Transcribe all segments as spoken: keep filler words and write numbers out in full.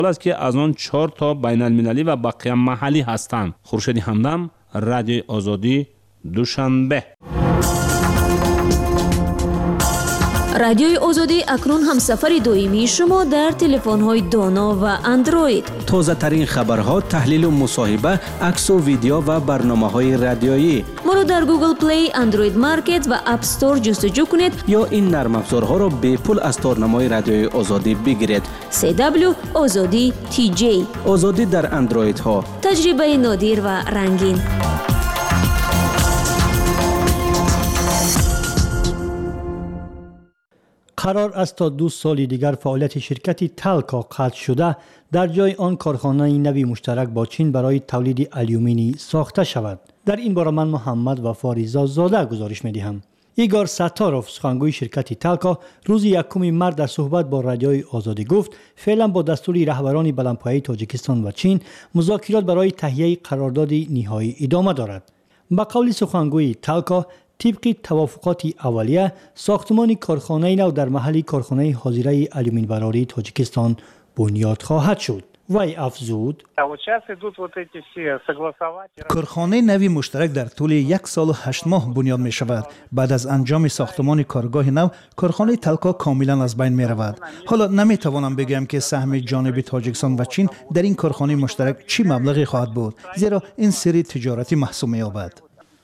است که از آن چهار تا بین المللی و بقیه محلی هستند. خورشید همدم، رادیوی آزادی، دوشنبه. رادیوی آزادی اکنون هم سفر دویمی شما در تلفن‌های دانا و اندروید. تازه ترین خبرها، تحلیل و مصاحبه، عکس و ویدیو و برنامه‌های رادیویی. ما رو در گوگل پلی، اندروید مارکت و اپ استور جستجو کنید یا این نرم افزارها را به پول از تارنمای رادیوی آزادی بگیرید. سی دبلیو آزادی تی جی. آزادی در اندروید ها. تجربه نادر و رنگین. قرار است تا دو سال دیگر فعالیت شرکت تالکا قطع شده در جای آن کارخانه نوی مشترک با چین برای تولید آلومینی ساخته شود. در این باره من محمد وفا رضا زاده گزارش می‌دهم. ایگور ساتاروف، سخنگوی شرکت تالکا، روز یکم مارس در صحبت با رادیوی آزادی گفت فعلا با دستور رهبران بلندپایه تاجیکستان و چین مذاکرات برای تهیه قرارداد نهایی ادامه دارد. با قول سخنگوی تالکا، طبق توافقات اولیه، ساختمان کارخانه نو در محل کارخانه حاضره آلومین براری تاجیکستان بنیاد خواهد شد. وی افزود: کارخانه نوی مشترک در طول یک سال و هشت ماه بنیاد می شود. بعد از انجام ساختمان کارگاه نو، کارخانه تالکا کاملا از بین می رود. حالا نمی توانم بگم که سهم جانب تاجیکستان و چین در این کارخانه مشترک چی مبلغی خواهد بود، زیرا این سری تجارتی محسوب می یابد.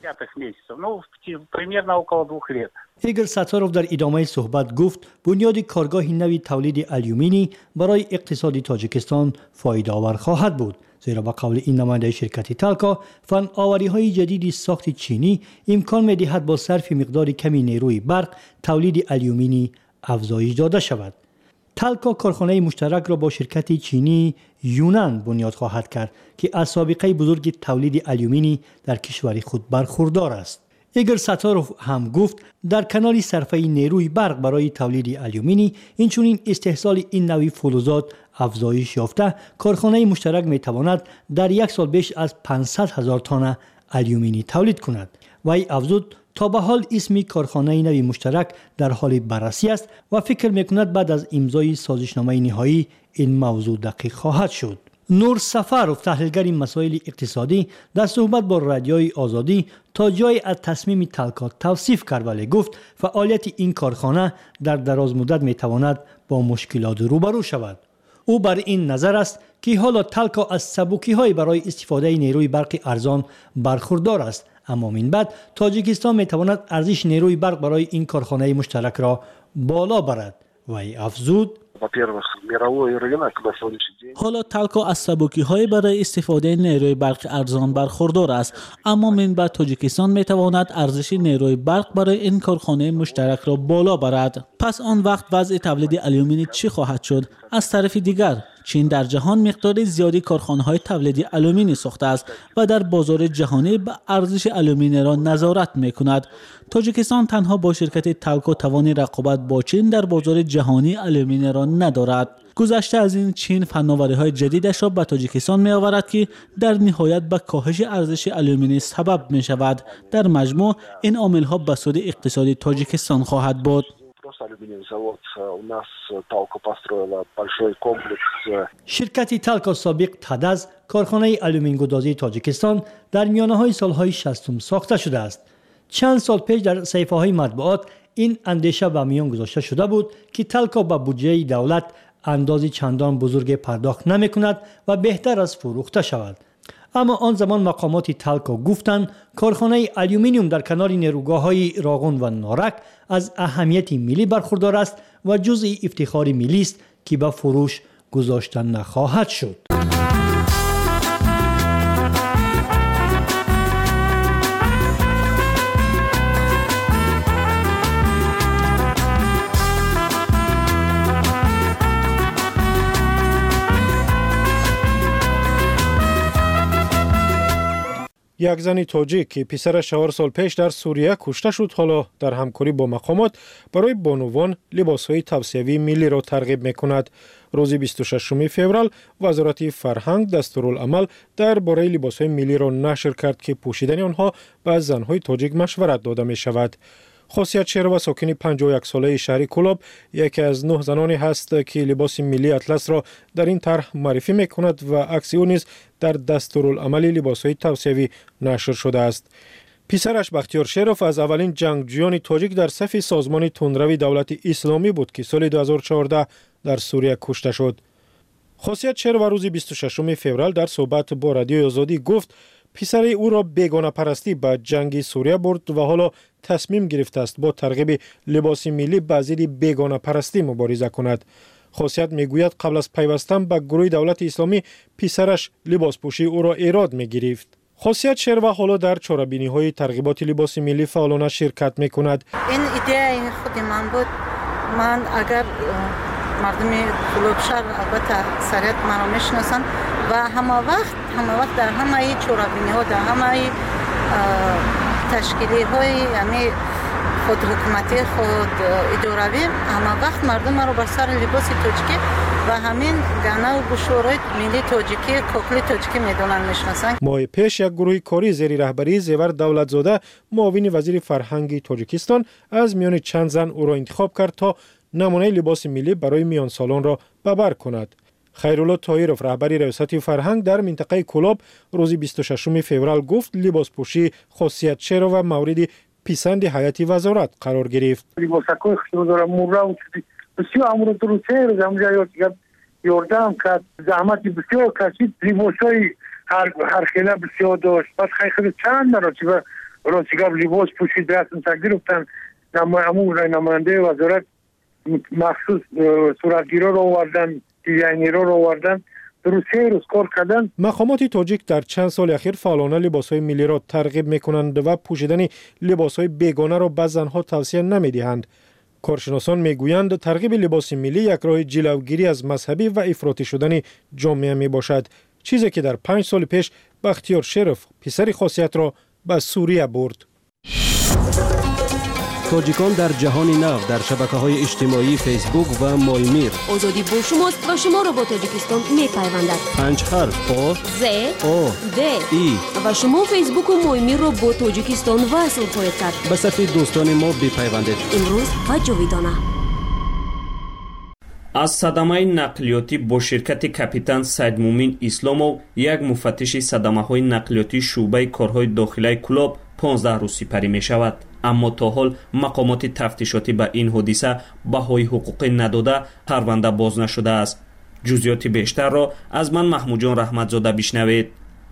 ایگور ساتاروف در ادامه صحبت گفت بنیاد کارگاه نوی تولید آلومینی برای اقتصاد تاجیکستان فایده آور خواهد بود، زیرا با قول این نماینده شرکت تالکا، فن آوری های جدید ساخت چینی امکان می دهد با صرف مقدار کمی نیروی برق تولید آلومینی افزایش داده شود. تالکا کارخانه مشترک را با شرکت چینی یونان بنیاد خواهد کرد که از سابقه بزرگ تولید آلومینی در کشور خود برخوردار است. ایگور ساتاروف هم گفت در کنار صرفه نیروی برق برای تولید آلومینی، اینچنین استحصال این نوع فلزات افزایش یافته، کارخانه مشترک می تواند در یک سال بیش از پانصد هزار تن آلومینی تولید کند. وی افزود تا به حال اسم کارخانه نوی مشترک در حال بررسی است و فکر میکند بعد از امضای سازشنامه نهایی این موضوع دقیق خواهد شد. نور سفروف، تحلیلگر مسائل اقتصادی، در صحبت با رادیوی آزادی تا جای از تصمیم تالکا توصیف کرد، ولی گفت فعالیت این کارخانه در دراز مدت میتواند با مشکلات روبرو شود. او بر این نظر است که حالا تالکا از سبوکی‌های برای استفاده نیروی برق ارزان برخوردار است، اما من بعد تاجیکستان میتواند ارزش نیروی برق برای این کارخانه مشترک را بالا برد. وی افزود: حالا تالکا از سبوکی‌های برای استفاده نیروی برق ارزان برخوردار است، اما من بعد تاجیکستان میتواند ارزش نیروی برق برای این کارخانه مشترک را بالا برد. پس آن وقت وضع تولید آلومینی چی خواهد شد؟ از طرف دیگر چین در جهان مقدار زیادی کارخانه‌های تولید آلومینی ساخته است و در بازار جهانی به ارزش آلومینی را نظارت می‌کند. تاجیکستان تنها با شرکت تالکا توان رقابت با چین در بازار جهانی آلومینی را ندارد. گذشته از این، چین فناوری‌های جدیدش را به تاجیکستان می‌آورد که در نهایت به کاهش ارزش آلومینی سبب می‌شود. در مجموع این عامل‌ها به سود اقتصادی تاجیکستان خواهد بود. شرکت تالکا سابق تدز، کارخانه آلومین گدازی تاجیکستان، در میانه‌های سال‌های شصتم ساخته شده است. چند سال پیش در صحیفه‌های مطبوعات این اندیشه به میان گذاشته شده بود که تالکا به بودجه دولت اندازی چندان بزرگ پرداخت نمی‌کند و بهتر از فروخته شود. اما آن زمان مقامات تالکا گفتند کارخانه آلومینیوم در کنار نیروگاه‌های راغون و نارک از اهمیت ملی برخوردار است و جزء افتخار ملی است که به فروش گذاشته نخواهد شد. یک زن تاجیک که پسرش چهار سال پیش در سوریه کشته شد، حالا در همکاری با مقامات برای بانوان لباس‌های توصیوی ملی را ترغیب می‌کند. روز بیست و ششم فوریه وزارت فرهنگ دستورالعمل درباره لباس‌های ملی را نشر کرد که پوشیدن آنها به زن‌های تاجیک مشورت داده می‌شود. خاصیت شیروا ساکن پنجاه و یک ساله شهر کلاب یکی از نه زنانی هست که لباس ملی اطلس را در این طرح معرفی میکند و عکس او نیز در دستورالعمل لباس‌های توصیوی نشر شده است. پسرش بختیار شیروف از اولین جنگجویان تاجیک در صف سازمان تندروی دولت اسلامی بود که سال دو هزار و چهارده در سوریه کشته شد. خاصیت شیروا روز بیست و ششم فوریه در صحبت با رادیوی آزادی گفت پسر او را بیگانه پرستی به جنگ سوریه برد و حالا تصمیم گرفته است با ترغیب لباس ملی به ضد بیگانه پرستی مبارزه کند. خاصیت میگوید قبل از پیوستن به گروه دولت اسلامی پسرش لباس پوشی او را ایراد میگرفت. خاصیت شیروا حالا در چاره‌بینی های ترغیبات لباس ملی فعالانه شرکت میکند. این ایده این خود من بود. من اگر مردم کلوب شهر البته سریعت من را میشناسن و همه وقت همه وقت در همه چاره‌بینی ها در همه تشکیلی های یعنی خود حکومتی خود اداروی همه وقت مردم را بر سر لباس تاجیکی و همین گنه و گشورای ملی تاجیکی کوکلی تاجیکی میدونن میشناسن. ماه پیش یک گروه کاری زیر رهبری زیور دولتزاده معاون وزیر فرهنگ تاجیکستان از میان چند زن او را انتخاب کرد تا نمونه لباس ملی برای میان سالان را ببر کند. خیرالله طاهرов رهبر ریاست فرهنگ در منطقه کلاب روز بیست و ششم فوریه گفت لباس پوشی خاصیت شیروا و مورد پسند هیئت وزارت قرار گرفت. لباسکوی خودرو مورا و بسیار امر دروسه رو زمجا یاردم کرد زحمت بسیار کشید لباسای هر هر خیلی بسیار داشت پس خیلی چند مرتبه راسیگاب لباس پوشید رسم تقدیر گفتن نماینده نماینده وزارت مخصوص صورتگیرا رو آوردن دیزاینرها رو آوردن روسیه روز کار کردن. مقامات تاجیک در چند سال اخیر فعالانه لباس‌های ملی را ترغیب می‌کنند و پوشیدن لباس‌های بیگانه را به زن‌ها توصیه نمی‌دهند. کارشناسان میگویند ترغیب لباس ملی یک راه جلوگیری از مذهبی و افراطی شدن جامعه میباشد، چیزی که در پنج سال پیش بختیار شیروف پسر خاصیت را به سوریه برد. تاجیکان در جهان نو در شبکه‌های اجتماعی فیسبوک و مایمیر. آزادی با شماست و شما را با تاجیکستان می‌پیوندد. پنج حرف آ ز او د ای و شما فیسبوک و مایمیر را با تاجیکستان وصل خواهید کرد. به صفحه دوستان ما بپیوندید. امروز و جاویدانه. از صدمه نقلیاتی با شرکت کاپیتان سید مومین اسلامو یک مفتش صدمه‌های نقلیاتی شعبه کارهای داخلی کلاب پانزده روز سپری می شود. اما تا حال مقامات تفتیشاتی به این حادثه بهای حقوقی نداده پرونده باز نشده است. جزئیات بیشتر را از من محمود جان رحمتزاده بشنوید.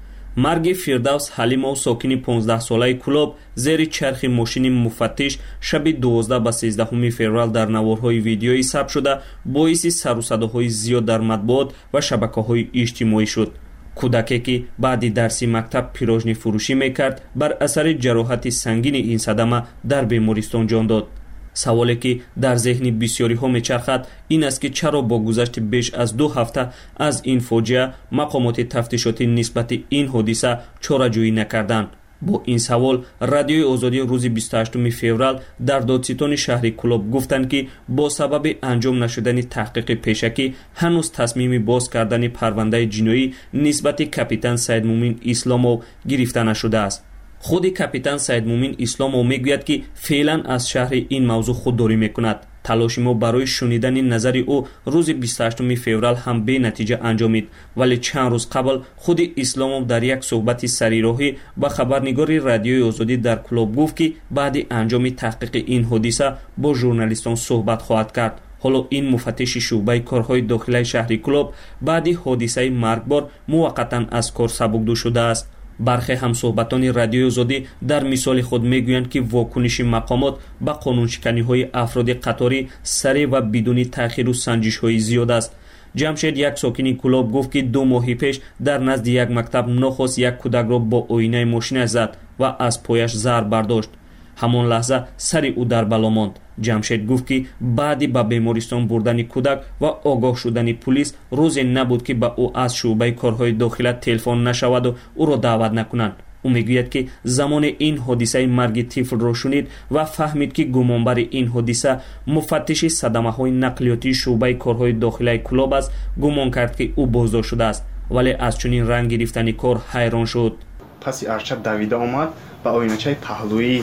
مرگ فردوس حلیمو ساکن پانزده ساله کلاب زیر چرخ ماشین مفتش شب دوازده به سیزده فوریه در نوارهای ویدیویی ثبت شده باعث سر و صداهای زیاد در مطبوعات و شبکه‌های اجتماعی شد. کودکی که بعد درسی مکتب پیراژنی فروشی میکرد بر اثر جراحت سنگین این صدمه در بیمارستان جان داد. سوالی که در ذهن بسیاری ها میچرخد این است که چرا با گذشت بیش از دو هفته از این فاجعه مقامات تفتیشاتی نسبت این حادثه چاره‌جویی نکردند. با این سوال رادیوی آزادی روز بیست و هشتم فوریه در دادستان شهر کلاب گفتند که با سبب انجام نشدن تحقیق پیشکی هنوز تصمیم باز کردن پرونده جنایی نسبت کاپیتان سید مومین اسلامو گرفته نشده است. خود کاپیتان سید مومین اسلامو میگوید که فعلا از شهر این موضوع خودداری میکند. تلاش ما برای شنیدن نظر او روز بیست و هشتم فوریه هم به نتیجه انجامید، ولی چند روز قبل خود اسلامو در یک صحبت سریراهی با خبرنگار رادیوی آزادی در کلاب گفت که بعد انجام تحقیق این حادثه با ژورنالیستان صحبت خواهد کرد. حالا این مفتش شعبه کارهای داخلی شهر کلاب بعد حادثه مرگبار موقتا از کار سبکدو شده است. برخی همصحبتان رادیوی آزادی در مثال خود میگویند که واکنش مقامات به قانونشکنی های افراد قطاری سریع و بدون تأخیر و سنجش های زیاد است. جمشید یک ساکن کلاب گفت که دو ماه پیش در نزد یک مکتب ناخواست یک کودک را با آینه ماشین زد و از پایش ضرب برداشت. همان لحظه سر او در بلا ماند. جمشید گفت که بعدی به بیمارستان بردن کودک و آگاه شدن پلیس روزی نبود که به او از شعبه کارهای داخلی تلفن نشود و او را دعوت نکنند. او میگوید که زمان این حادثه مرگ طفل را شنید و فهمید که گمانبر این حادثه مفتش صدمه‌های نقلیاتی شعبه کارهای داخلی کلاب است. گمان کرد که او بازداشت شده است، ولی از چنین رنگ گرفتن کار حیران شد. پس ارشد دویده آمد و آینچه پهلویی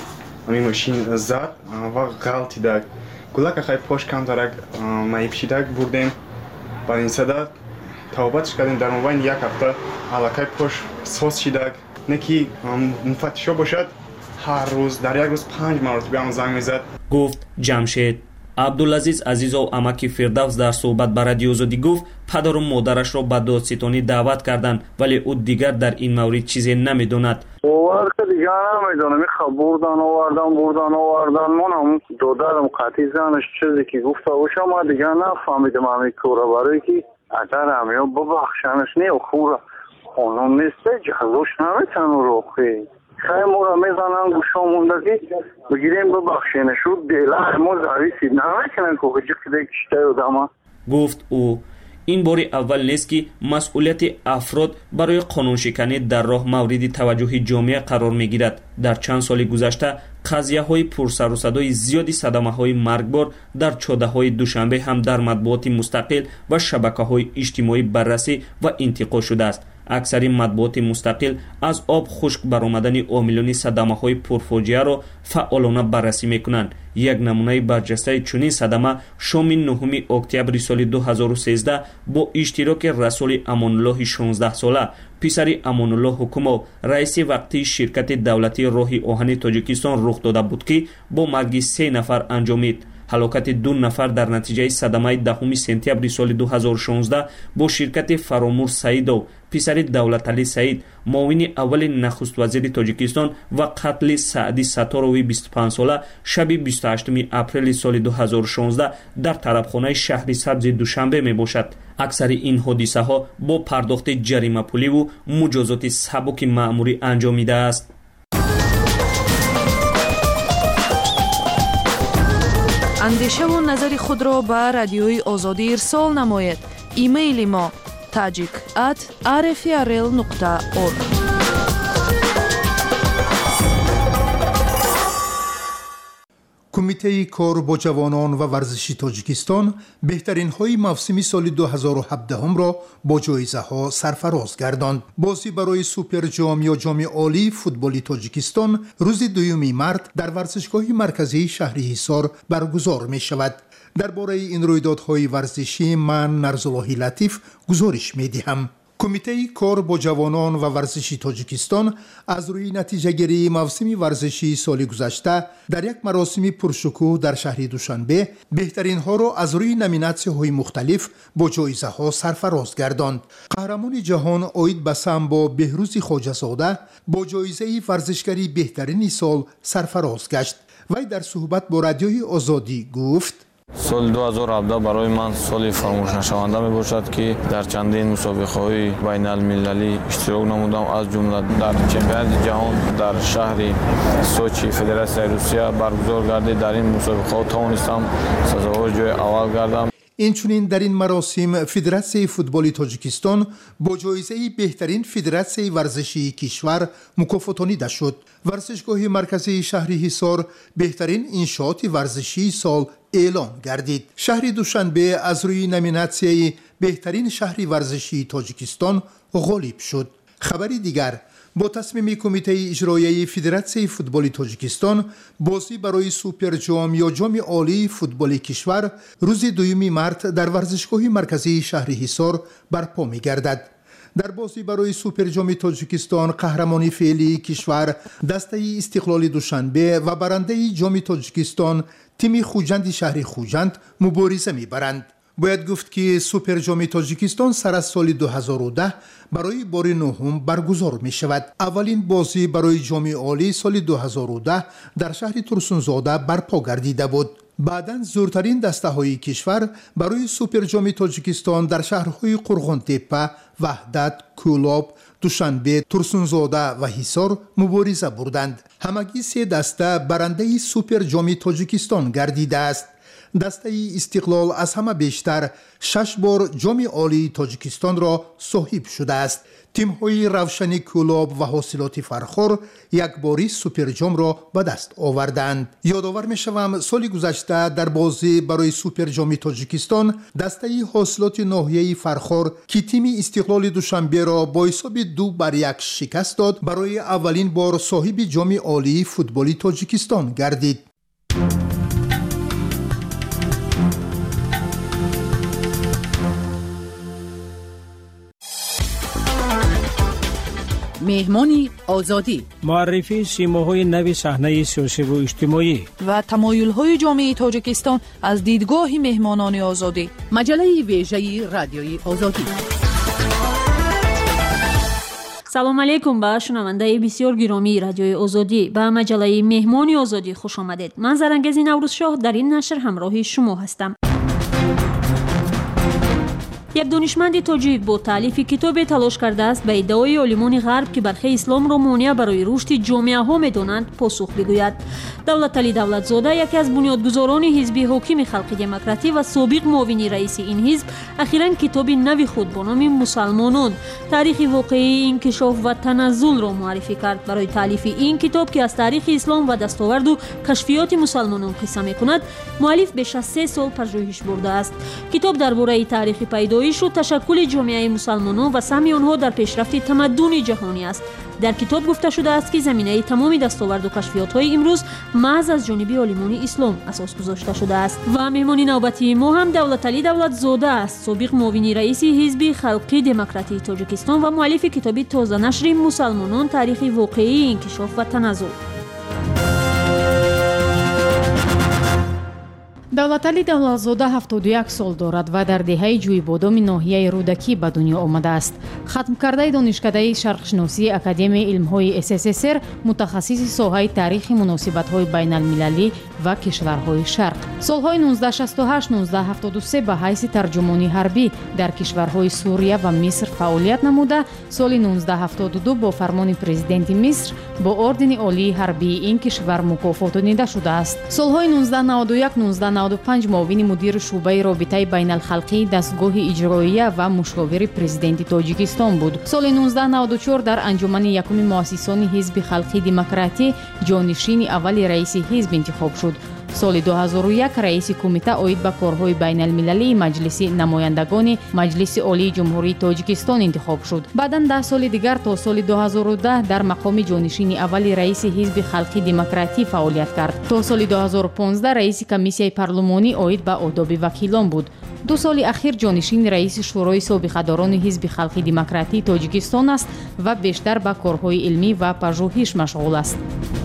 همین ماشین زد و غلطی داد گلک خیلی پاش کم دارک مایی پشیدک بردیم با این صدا توبتش کردیم در مبین یک هفته علاقه پاش سوس شیدک نکی مفتشا باشد هر روز در یک روز پنج مرتبه هم زنگ میزد. گفت جمشید. عبدالعزیز عزیز و اماکی فردوس در صحبت با رادیو آزادی گفت پدر و مادرش را به دادستانی دعوت کردند ولی او دیگر در این مورد چیزی نمیدوند. باور که دیگر نمیدونم می بردن آوردن بردن آوردن منم دادرم قطعی زنش چیزی که گفته باشم ما دیگر نفهمیدم همی کوره برای که اگر همی ببخشنش نی و خوره قانون نیسته جلوش نمیتن رو خیلی خیلی مورا میزنن گوشا موندگی بگیریم ببخشینه شد دیلر ما زویسی نمیکنن که خجی کده کشته رو دما. گفت او این باری اول نیست که مسئولیت افراد برای قانون شکنی در راه مورد توجه جامعه قرار میگیرد. در چند سال گذشته قضیه های پرسر و صدای زیادی صدمه های مرگبار در چاده های دوشنبه هم در مطبوعات مستقل و شبکه های اجتماعی بررسی و انتقال شده است. اکثر مطبوعات مستقل از آب خشک برآمدن عاملان صدمه های پرفاجعه را فعالانه بررسی میکنند. یک نمونه برجسته چنین صدمه شام نهم اکتبر سال دو هزار و سیزده با اشتراک رسول امان الله شانزده ساله پسر امان الله حکومت رئیس وقتی شرکت دولتی راه آهن تاجیکستان رخ داده بود که با مرگ سه نفر انجامید. هلاکت دو نفر در نتیجه صدمه دهم سپتامبر سال دو هزار و شانزده با شرکت فرامور سعید و پسر دولت علی سعید معاون اول نخست وزیر تاجیکستان و قتل سعدی ستاروی بیست و پنج ساله شب بیست و هشتم اپریل سال دو هزار و شانزده در طرفخانه شهر سبز دوشنبه می باشد. اکثر این حادثه ها با پرداخت جریمه پولی و مجازات سبک مأموری انجامیده است. اندیشه و نظر خود را به رادیوی آزادی ارسال نماید. ایمیل ما tajik at r f r l nokta org. کمیته کار با جوانان و ورزشی تاجیکستان بهترین های موسمی سال دو هزار و هفده هم را با جایزه ها سرفراز گرداند. بازی برای سوپر جام یا جام عالی فوتبالی تاجیکستان روز دوم مارس در ورزشگاه مرکزی شهر حصار برگزار می شود. درباره این رویدادهای ورزشی من نرزاللهی لطیف گزارش می دهم. کمیته کار با جوانان و ورزشی تاجیکستان از روی نتیجه گیری موسم ورزشی سال گذشته در یک مراسم پرشکوه در شهر دوشنبه بهترین ها را از روی نامیناسیون های مختلف با جایزه ها سرفراز گرداند. قهرمان جهان عاید به سامبو بهروز خواجه‌زاده با جایزه ورزشگری بهترین سال سرفراز گشت. وی در صحبت با رادیوی آزادی گفت: سال دو هزار و هفده برای من سال فراموش نشونده می باشد که در چندین مسابقه‌های بین المللی اشتراک نمودم، از جمله در چمپیونات جهان در شهر سوچی فدراسیون روسیه برگزار گردید. در این مسابقه توانستم سزاوار جای اول گردم. اینچنین در این مراسم فدراسیون فوتبالی تاجیکستان با جایزه بهترین فدراسیون ورزشی کشور مکافاتانیده شد. ورزشگاه مرکزی شهر حصار بهترین انشاءات ورزشی سال اعلان گردید. شهر دوشنبه از روی نامیناسیون بهترین شهر ورزشی تاجیکستان غالب شد. خبری دیگر: با تصمیم کمیته اجرایی فدراسیون فوتبالی تاجیکستان بازی برای سوپر جام یا جام عالی فوتبالی کشور روز دوم مارس در ورزشگاه مرکزی شهر حصار برپا می‌گردد. در بازی برای سوپر جام تاجیکستان قهرمانی فعلی کشور دسته استقلال دوشنبه و برنده جام تاجیکستان تیم خوجند شهر خوجند مبارزه می‌برند. باید گفت که سوپر جام تاجیکستان سر از سال دو هزار و ده برای بار نهم برگزار می شود. اولین بازی برای جام عالی سال دو هزار و ده در شهر ترسونزاده برپا گردیده بود. بعداً زورترین دسته های کشور برای سوپر جام تاجیکستان در شهرهای قرغانتپه، وحدت، کولاب، دوشنبه، ترسونزاده و حصار مبارزه بردند. همگی سه دسته برنده سوپر جام تاجیکستان گردیده است. دسته استقلال از همه بیشتر شش بار جام عالی تاجیکستان را صاحب شده است. تیم‌های روشن کلاب و حاصلات فرخور یک باری سوپر جام را به دست آوردند. یادآور می‌شوم سال گذشته در بازی برای سوپر جام تاجیکستان دسته حاصلات ناحیه فرخور که تیم استقلال دوشنبه را با حساب دو بر یک شکست داد برای اولین بار صاحب جام عالی فوتبال تاجیکستان گردید. مهمانی آزادی، معرفی سیماهای نوی صحنه سیاسی و اجتماعی و تمایل‌های جامعه تاجیکستان از دیدگاه مهمانان آزادی. مجله ویژه رادیوی آزادی. سلام علیکم با شنونده بسیار گرامی رادیوی آزادی. با مجله مهمانی آزادی خوش آمدید. من زرنگز نوروز شاه در این نشر همراه شما هستم. یک دانشمند تاجیک با تالیف کتاب تلاش کرده است به ادعای عالمان غرب که برخی اسلام را مانع برای رشد جامعه ها می‌دانند پاسخ بگوید. دولتعلی دولتزاده یکی از بنیادگذاران حزب حاکم خلق دموکراتی و سابق معاون رئیس این حزب اخیراً کتاب نوی خود با نام مسلمانان تاریخ واقعی انکشاف و تنزل را معرفی کرد. برای تالیف این کتاب که از تاریخ اسلام و دستاورد و کشفیات مسلمانان قصه می‌کند مؤلف بیش از سه سال پژوهش برده است. کتاب درباره تاریخ پیدایش و تشکل جامعه مسلمانان و سهم آنها در پیشرفت تمدن جهانی است. در کتاب گفته شده است که زمینه تمام دستاورد و کشفیات‌های امروز محض از جانب عالمان اسلام اساس گذاشته شده است. و مهمان نوبتی ما هم دولتعلی دولتزاده است، سابق معاون رئیس حزب خلق دموکراتی تاجیکستان و مؤلف کتاب تازه نشر مسلمانان تاریخ واقعی انکشاف و تنزل. давлатали давлатзода ҳафтоду як сол дорад ва дар деҳаи ҷӯйбодоми ноҳияи рӯдакӣ ба дунё омадааст. хатмкардаи донишкадаи шарқшиносии академияи илмҳои ссср, мутахассиси соҳаи таърихи муносибатҳои байналмилалӣ ва кишварҳои шарқ. солҳои нуздаҳ шасту ҳашт нуздаҳ ҳафтоду се ба ҳайси тарҷумони ҳарбӣ дар кишварҳои Сурия ва Миср фаъолият намуда, соли нуздаҳ ҳафтоду ду бо фармони президенти Миср бо ордени олии ҳарбии ин кишвар мукофотонида шудааст. солҳои нуздаҳ наводу як нуздаҳ наводу панҷ муовини мудири шуъбаи робитаи байналхалқии дастгоҳи иҷроия ва мушовири президенти тоҷикистон буд. соли нуздаҳ наводу чор дар анҷумани якуми муассисони ҳизби халқи демократӣ ҷонишини аввали раиси ҳизб интихоб шуд. соли ду ҳазору як раиси кумита оид ба корҳои байналмилалии маҷлиси намояндагони маҷлиси олии ҷумҳурии тоҷикистон интихоб шуд. баъдан даҳ соли дигар то соли ду ҳазору даҳ дар мақоми ҷонишини аввали раиси ҳизби халқи демократӣ фаъолият кард. то соли ду ҳазору понздаҳ раиси комиссияи парлумонӣ оид ба одоби вакилон буд. ду соли ахир ҷонишини раиси шӯрои собиқадорони ҳизби халқи демократии тоҷикистон аст ва бештар ба корҳои илмӣ ва пажӯҳиш машғул аст.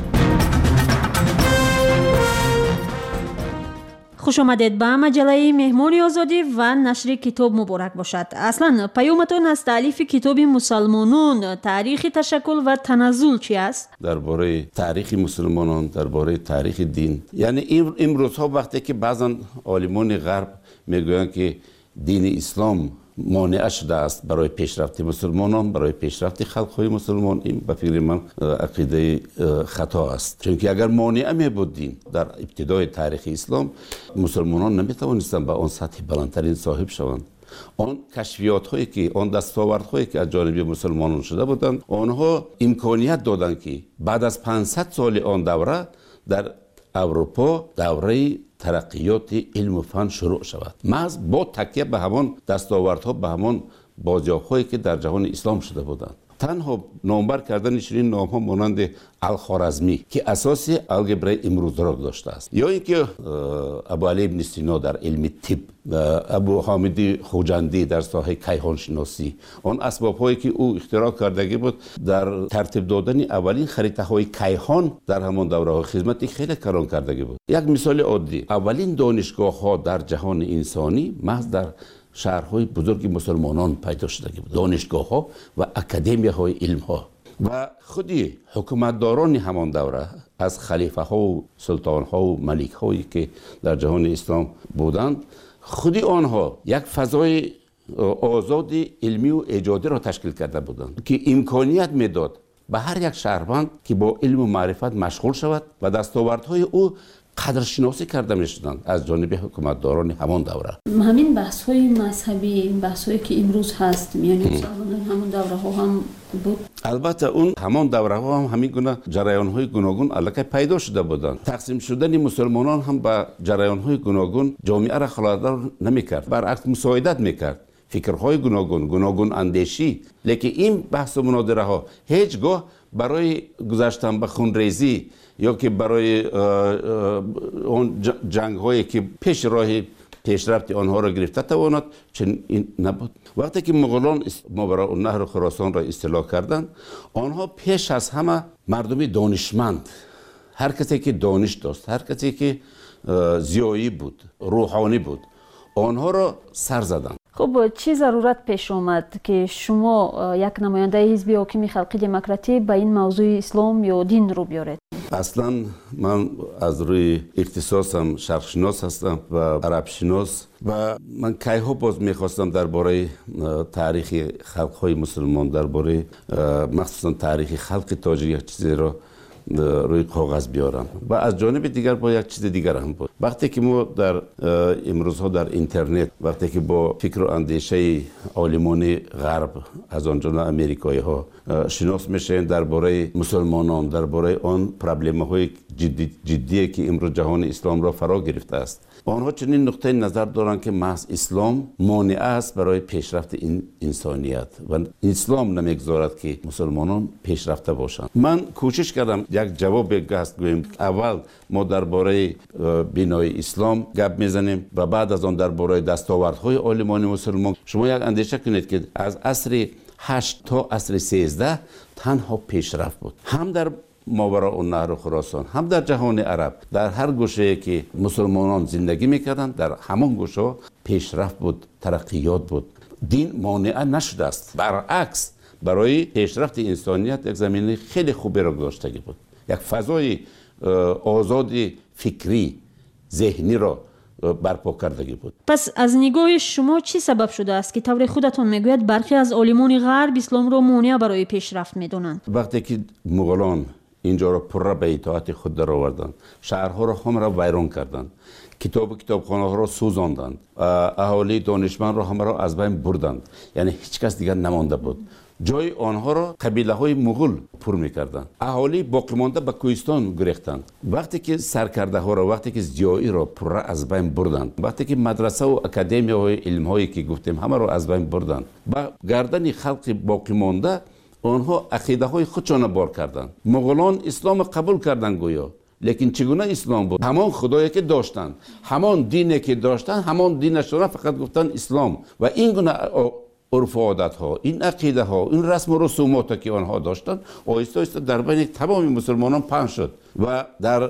خوش آمدید به مجله مهمانی آزادی و نشر کتاب مبارک باشد. اصلا پیامتان از تالیف کتاب مسلمانان تاریخ تشکل و تنزل چی است؟ درباره تاریخ مسلمانان، درباره تاریخ دین. یعنی این امروزها وقتی که بعضا عالمان غرب میگویند که دین اسلام مانع شده است برای پیشرفت مسلمانان، برای پیشرفت خلق‌های مسلمان، این به فکر من عقیده خطا است. چون که اگر مانع می بودیم در ابتدای تاریخ اسلام، مسلمانان نمی توانستند به آن سطح بلندترین صاحب شوند. آن کشفیات هایی که آن دستاورد هایی که از جانب مسلمانان شده بودند، آنها امکانیت دادند که بعد از پانصد سال آن دوره در اروپا دوره ترقیات علم و فن شروع شود. محض با تکیه به همان دستاوردها، به همان بازیاف‌هایی که در جهان اسلام شده بودند. تنها نامبر کردن چنین نام‌ها مانند الخوارزمی که اساس الگبرای امروز را داشته است، یا اینکه ابو علی ابن سینا در علم طب، ابو حامد خوجندی در ساحه کیهان شناسی، آن اسباب‌هایی که او اختراع کردگی بود در ترتیب دادن اولین خریطه‌های کیهان در همان دوره خدمتی خیلی کاران کردگی بود. یک مثال عادی، اولین دانشگاه‌ها در جهان انسانی محض در شهرهای بزرگ مسلمانان پیدا شده بود، دانشگاه ها و اکادمی های علم ها. و خودی حکومتداران همان دوره از خلیفه ها و سلطان ها و ملک هایی که در جهان اسلام بودند، خودی آنها یک فضای آزاد علمی و ایجادی را تشکیل کرده بودند که امکانیت میداد به هر یک شهروند که با علم و معرفت مشغول شود و دستاوردهای او قدرشناسی کرده میشدند از جانب حکومتداران همان دوره. همین بحث های مذهبی، بحث هایی که امروز هست میان مسلمانان همون دوره ها هم بود. البته اون همان دوره ها هم همین گونه جریان های گوناگون الکی پیدا شده بودند. تقسیم شدن مسلمانان هم با جریان های گوناگون جامعه را خلالدار نمیکرد، برعکس مساعدت میکرد. فکرهای گوناگون، گوناگون اندیشی. لیکن این بحث و مناظره ها هیچگاه برای گذشتن به خونریزی یا که برای اون جنگ هایی که پیش راه پیشرفت آنها را گرفته تواند چون این نبود. وقتی که مغولان ماوراء النهر خراسان را استیلا کردند، آنها پیش از همه مردمی دانشمند، هر کسی که دانش داشت، هر کسی که زیایی بود، روحانی بود، آنها را سر زدند. خب چی ضرورت پیش آمد که شما یک نماینده حزب حاکم خلقی دموکراتی به این موضوع اسلام یا دین رو بیارید؟ اصلا من از روی اختصاصم شرق شناس هستم و عرب شناس و من کی ها باز میخواستم درباره تاریخ خلق های مسلمان، درباره مخصوصا تاریخ خلق تاجیک یک چیزی را روی کاغذ بیارم و از جانب دیگر با یک چیز دیگر هم بود. وقتی که ما در امروزها در اینترنت وقتی که با فکر و اندیشه عالمان غرب از آن جمله امریکایی ها شناس میشن درباره مسلمانان، درباره آن پرابلم های جدی جدی که امروز جهان اسلام را فرا گرفته است، آنها چنین نقطه نظر دارند که محض اسلام مانع است برای پیشرفت این انسانیت و اسلام نمیگذارد که مسلمانان پیشرفته باشند. من کوشش کردم یک جواب گست گویم. اول ما درباره بنای اسلام گپ میزنیم و بعد از آن درباره دستاوردهای عالمان مسلمان. شما یک اندیشه کنید که از عصر هشت تا عصر سیزده تنها پیشرفت بود، هم در ماوراء النهر خراسان، هم در جهان عرب، در هر گوشه که مسلمانان زندگی میکردند در همان گوشه پیشرفت بود، ترقیات بود. دین مانع نشده است، برعکس برای پیشرفت انسانیت یک زمینه خیلی خوبی را گذاشته بود. یک فضای آزاد فکری ذهنی را برپا کردگی بود. پس از نگاه شما چی سبب شده است که طور خودتون میگوید برخی از عالمان غرب اسلام را مانع برای پیشرفت میدونند؟ وقتی که مغولان اینجا را پر به اطاعت خود در آوردند، شهرها را هم را ویران کردند، کتاب کتابخانه ها را سوزاندند، اهالی دانشمند را هم را از بین بردند، یعنی هیچ کس دیگر نمانده بود. جای آنها را قبیله های مغول پر میکردند. اهالی باقی مانده به کوهستان گریختند. وقتی که سرکرده ها را، وقتی که زیایی را پر از بین بردند، وقتی که مدرسه و اکادمی های علم هایی که گفتیم همه را از بین بردند، با گردن خلق باقی مانده آنها عقیده های خودشان بار کردند. مغولان اسلام قبول کردند گویا، لیکن چگونه اسلام بود؟ همان خدایی که داشتند، همان دینی که داشتند، همان دینشان فقط گفتند اسلام و این گونه عرف و عادت ها، این عقیده ها، این رسم و رسومات که آنها داشتند آهسته آهسته در بین تمام مسلمانان پخش شد و در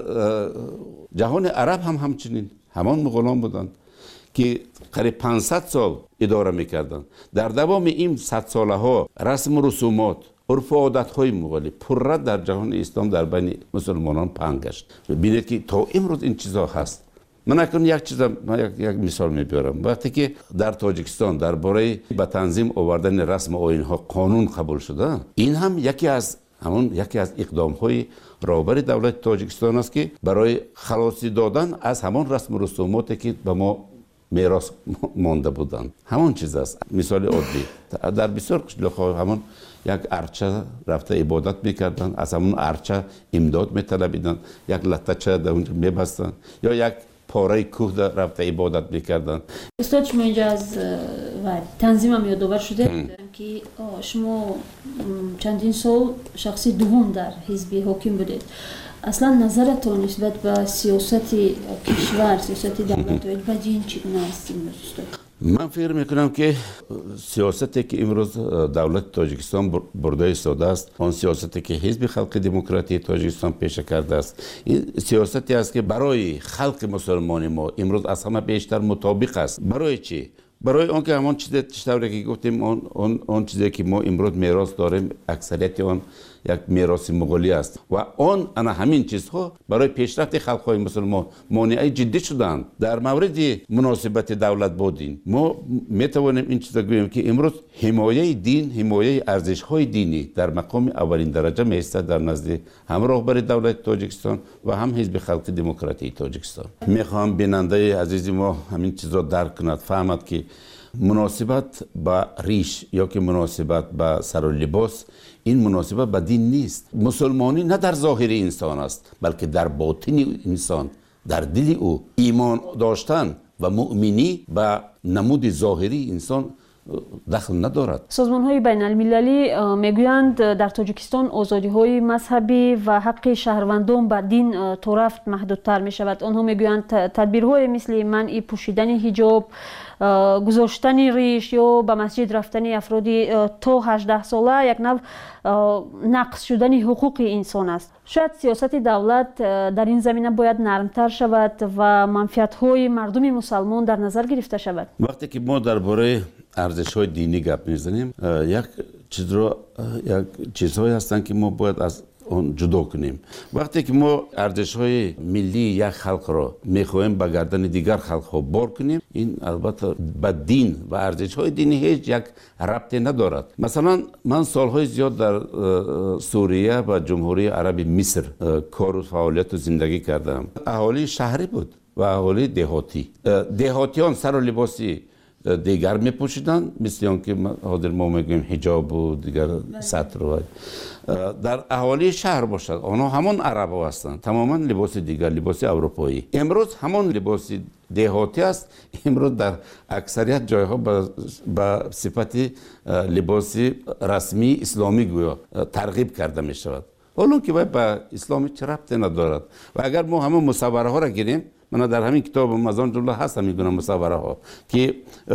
جهان عرب هم همچنین همان مغولان بودند که قریب پانصد سال اداره میکردند. در دوام این صد ساله ها رسم و رسومات، عرف و عادت های مغولی پررد در جهان اسلام در بین مسلمانان پنگ گشت. ببینید که تا امروز این چیزا هست. من اکنون یک چیز من یک, یک مثال میبرم. وقتی که در تاجیکستان درباره به تنظیم آوردن رسم و آیین ها قانون قبول شده، این هم یکی از همون یکی از اقدام های رهبر دولت تاجیکستان است که برای خلاصی دادن از همان رسم و رسوماتی که به ما میراث مانده بودند. همون چیز است. مثال عادی در بسیار قشلاق‌ها همون یک ارچه رفته عبادت میکردن، از همون ارچه امداد میطلبیدن، یک لطچه در اونجا میبستن یا یک پاره کوه در رفته عبادت میکردن. استاد شما اینجا از تنظیم هم یادآور شده که شما چندین سال شخصی دوم در حزب حاکم بودید. اصلا نظرتون نسبت به سیاست کشور، سیاست دولت و دین چگونه است امروز؟ من فکر میکنم که سیاستی که امروز دولت تاجیکستان برده ایستاده است، آن سیاستی که حزب خلق دموکراتی تاجیکستان پیش کرده است، این سیاستی است که برای خلق مسلمان ما امروز از همه بیشتر مطابق است. برای چی؟ برای آنکه همون چیزی که گفتیم اون اون اون چیزی که ما امروز میراث داریم اکثریت اون یک میراث مغولی است و اون انا همین چیزها برای پیشرفت خلق‌های مسلمان مانع جدی شدند. در مورد مناسبت دولت با دین ما میتوانیم این چیزا بگوییم که امروز حمایه دین، حمایه ارزش‌های دینی در مقام اولین درجه میایستد در نزد هم رهبر دولت تاجیکستان و هم حزب خلق دموکراتی تاجیکستان. میخوام بیننده عزیز ما همین چیز را درک کند، فهمد که مناسبت با ریش یا که مناسبت با سر و لباس این مناسبت با دین نیست. مسلمانی نه در ظاهر انسان است بلکه در باطن انسان، در دل او ایمان داشتن و مؤمنی با نمود ظاهری انسان دخل ندارد. سازمان‌های بین‌المللی میگویند در تاجیکستان آزادی‌های مذهبی و حق شهروندان به دین تا رفت محدودتر می‌شود. آنها میگویند تدبیرهای مثل منع پوشیدن حجاب، گذاشتن ریش یا به مسجد رفتن افرادی تا هجده ساله یک نوع نقض شدن حقوق انسان است. شاید سیاست دولت در این زمینه باید نرمتر شود و منفعت‌های مردم مسلمان در نظر گرفته شود. وقتی که ما درباره ارزش‌های دینی گپ می‌زنیم، یک چیز رو یک چیزهایی هستند که ما باید از اون جدا کنیم. وقتی که ما ارزش‌های ملی یک خلق را می‌خوایم به گردن دیگر خلق‌ها بار کنیم، این البته به دین و ارزش‌های دینی هیچ یک ربطی ندارد. مثلا من سال‌های زیاد در سوریه و جمهوری عرب مصر کار و فعالیت و زندگی کردم. اهالی شهری بود و اهالی دهاتی. دهاتیان سر و لباسی دیگر میپوشیدن، مثل آنکه حاضر ما میگیم حجاب و دیگر سطر و در اهالی شهر باشد. آنها همون عرب ها هستند، تماما لباس دیگر، لباس اروپایی. امروز همون لباس دهاتی است، امروز در اکثریت جایها به صفت لباس رسمی اسلامی گویا ترغیب کرده می شود، حالا که باید به اسلامی چه ربطی ندارد. و اگر ما همون مصوره ها را گیریم، من در همین کتاب از آن جمله هست همین گونه مصوره ها که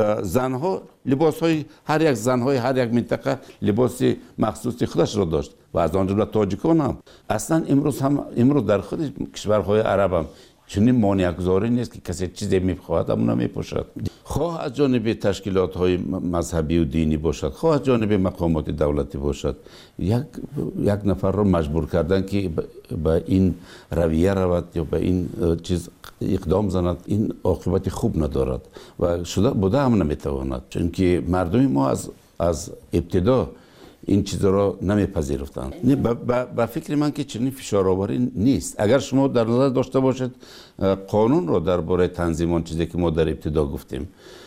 زنها لباس های هر یک زنهای هر یک منطقه لباس مخصوص خودش را داشت و از آن جمله تاجیکان هم. اصلا امروز هم امروز در خود کشورهای عرب هم چنین مانع گذاری نیست که کسی چیزی میخواهد اما نمیپوشد. خواه از جانب تشکیلات های مذهبی و دینی باشد، خواه از جانب مقامات دولتی باشد، یک یک نفر را مجبور کردن که به این رویه رود یا به این چیز اقدام زند، این عاقبت خوب ندارد و شده بوده هم نمیتواند، چون که مردم ما از از ابتدا این چیزا را نمیپذیرفتند. نه با فکر من که چنین فشارآوری نیست. اگر شما در نظر داشته باشید قانون را درباره تنظیمان چیزی که ما در ابتدا گفتیم،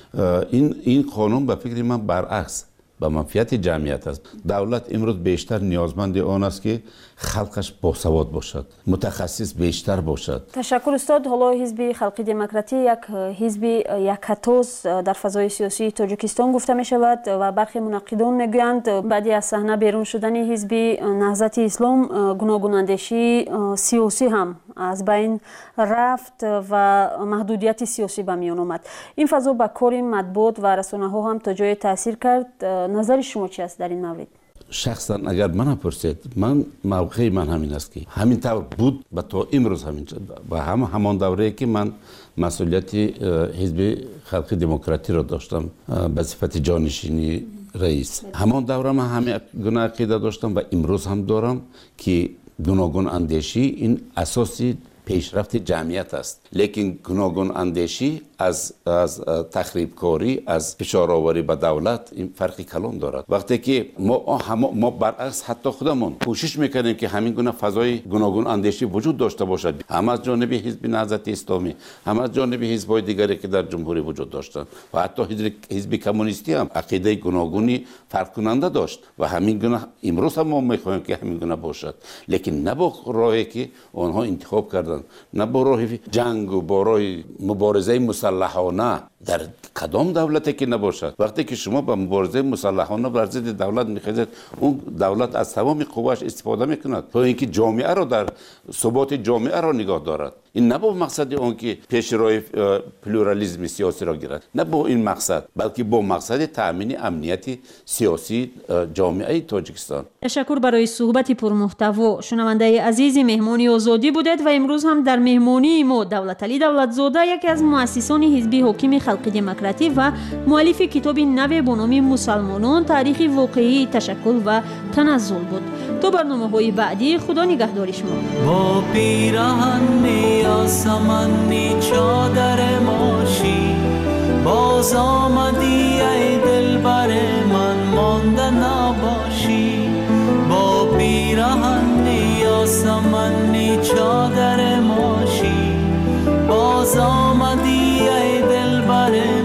این این قانون به فکر من برعکس به منفعت جمعیت است. دولت امروز بیشتر نیازمند آن است که خلقش باسواد باشد، متخصص بیشتر باشد. تشکر استاد. حالا حزب خلق دموکراتی یک حزب یکتاز در فضای سیاسی تاجیکستان گفته می شود و برخی منقدان میگویند بعد از صحنه بیرون شدن حزب نهضت اسلام گوناگون اندیشی سیاسی هم از بین رفت و محدودیت سیاسی به میان آمد. این فضا با کار مطبوعات و رسانه ها هم تا جای تاثیر کرد. نظر شما چی است در این مورد؟ شخصا اگر من پرسید، من موقع من همین است که همین طور بود و تا امروز همین و هم همان دوره که من مسئولیت حزب خلق دموکراتی را داشتم به صفت جانشینی رئیس، همان دوره من همین گونه عقیده داشتم و امروز هم دارم که گوناگون اندیشی این اساسی پیشرفت جمعیت است، لیکن گوناگون اندیشی از از تخریب کاری، از فشار آوری به دولت این فرقی کلان دارد. وقتی که ما هم ما برعکس حتی خودمون کوشش میکنیم که همین گونه فضای گوناگون اندیشی وجود داشته باشد، هم از جانب حزب نهضت اسلامی، هم از جانب حزب‌های دیگری که در جمهوری وجود داشتند و حتی حزب کمونیستی هم عقیده گوناگونی فرق کننده داشت و همین گونه امروز هم ما میخوایم که همین گونه باشد، لیکن نه با راهی که آنها انتخاب کردند، نه با راه جنگ و با راه مبارزه مسلحانه در کدام دولتی که نباشد. وقتی که شما با مبارزه مسلحانه بر ضد دولت میخواهید، اون دولت از تمام قواش استفاده میکند تا اینکه جامعه را در ثبات جامعه را نگاه دارد. این نه با مقصد اون که پیش روی پلورالیسم سیاسی را گیرد، نه با این مقصد، بلکه با مقصد تامین امنیت سیاسی جامعه تاجیکستان. تشکر برای صحبت پرمحتوا. شنونده عزیزی مهمانی آزادی بودید و امروز امروز هم در مهمانی ما دولتعلی دولتزاده، یکی از مؤسسان حزب حاکم خلق دموکراتی و مؤلف کتاب نو با نام مسلمانان، تاریخ واقعی تشکل و تنزل بود. تو برنامه‌های بعدی خدا نگهدار شما. با پیراهن آسمانی چادر ماشی باز آمدی ای دلبر من مانده نباشی. با پیراهن آسمانی چادر ماشی باز آمدی ای دلبر